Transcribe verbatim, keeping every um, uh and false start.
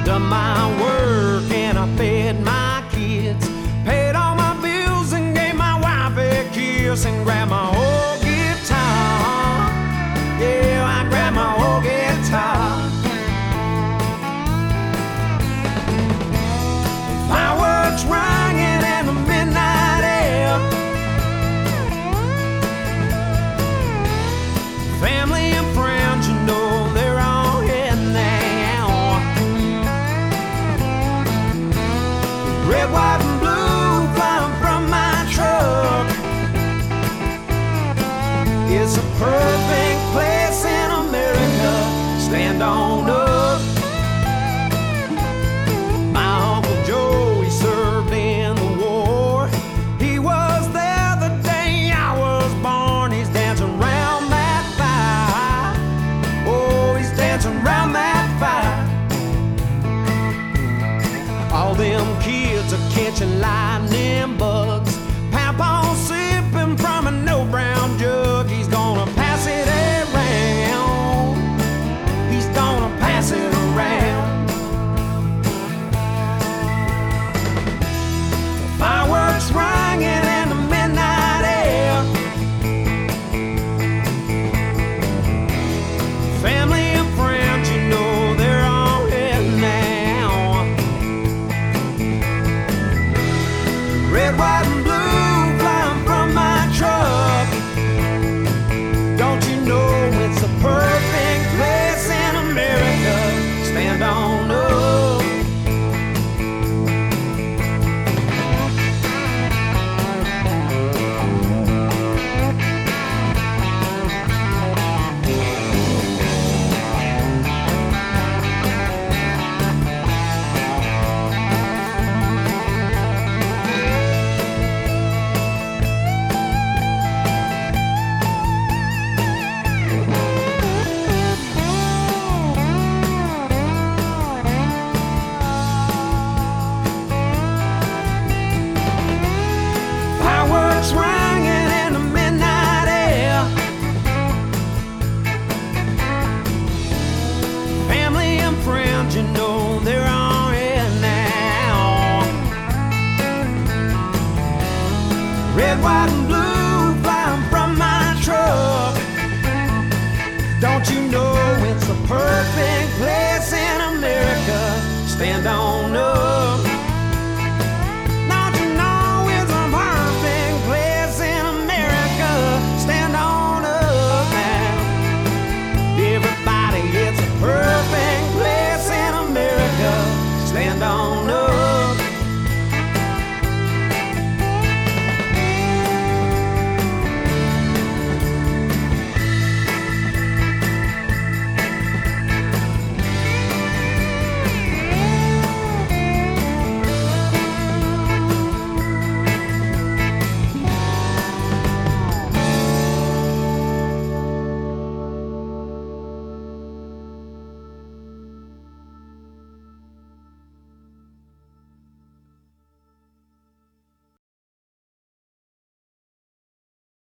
Done my work and I fed my kids, paid all my bills and gave my wife a kiss, and grabbed my old guitar. Yeah, I grabbed my old guitar. Fireworks ringing in the midnight air. Family and friends, you know, they're all here now. Red, white, and blue flying from my truck. It's a perfect place in America. Stand on up. My Uncle Joe, he served in the war. He was there the day I was born. He's dancing around that fire. Oh, he's dancing around that fire. All them kids are catching lightning bugs. Papa's sipping from an old brown jug. He's gonna pass it around. He's gonna pass it around. Fireworks ringing in the midnight air. Family and friends, you know, they're all here now. Red, white, and blue flying from my truck. Don't you know it's a perfect place in America? Stand on up. Fireworks ringing in the midnight air. Family and friends, you know, they're all here now. Red, white, and blue flying from my truck. Don't you know it's a perfect